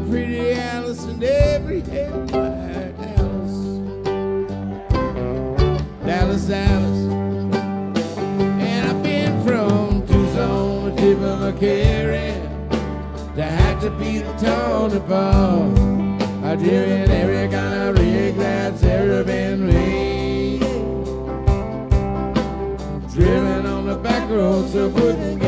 pretty Alice and every head white Alice. Dallas, Dallas. And I've been from Tucson to tip of a carry to have to beat the Tony Ball. I've driven every kind of rig that's ever been made. Driven on the back roads of Wooden